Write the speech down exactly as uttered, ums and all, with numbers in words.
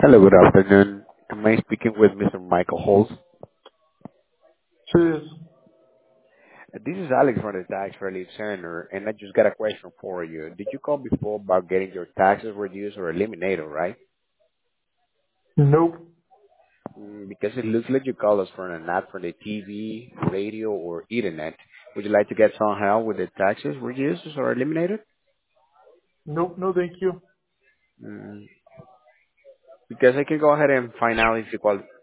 Hello, good afternoon. Am I speaking with Mister Michael Holtz? Cheers. Uh, This is Alex from the Tax Relief Center, and I just got a question for you. Did you call before about getting your taxes reduced or eliminated, right? Nope. Mm, because it looks like you called us for an ad for the T V, radio, or internet. Would you like to get some help with the taxes reduced or eliminated? Nope. No, thank you. Mm, because I can go ahead and find out if you qual-